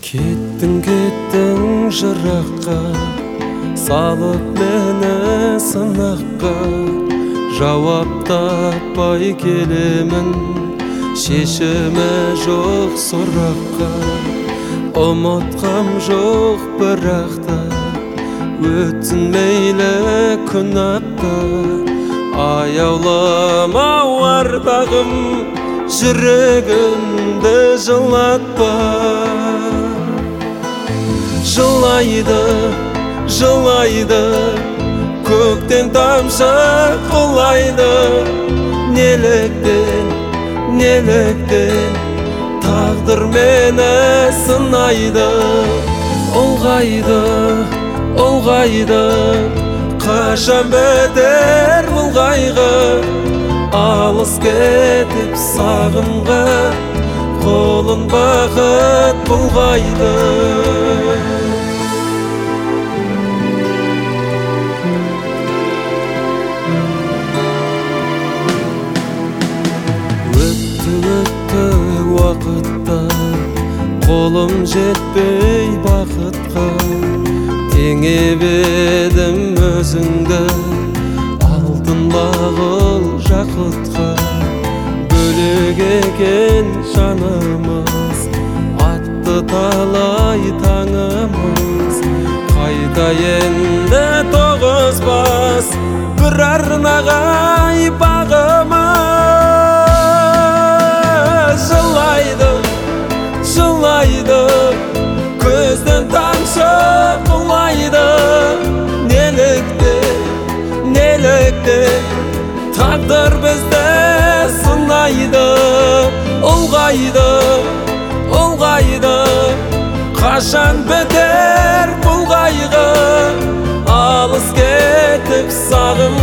Кеттің жыраққа, салып мені сынаққа. Жауап таппай келемін, шешімі жоқ сұраққа. Ұмытқам жоқ бірақта, өтсін мейлі күн апта. Аяуламау ардағым, жүрегімді жылатпа. Жылайды, жылайды, көктен тамшы құлайды. Неліктен, неліктен тағдыр мені сынайды. Ұлғайды, ұлғайды, қашан бітер бұл қайғы. Алыс кетіп сағымға, қолын бақыт бұлғайды. Өтті уақытта, қолым жетпей бақытқа. Теңеп едім өзіңді, алтын бағыл жақұтқа. Бөлек екен жанымыз, атты талай таңымыз. Қайта енді тоғызбас, бір арнаға бағымыз. Жылайды, жылайды, көзден тамшы құлайды. Неліктен, неліктен тағдыр бізді сынайды. Ұлғайды, ұлғайды, қашан бітер бұл қайғы. Алыс кетіп сағым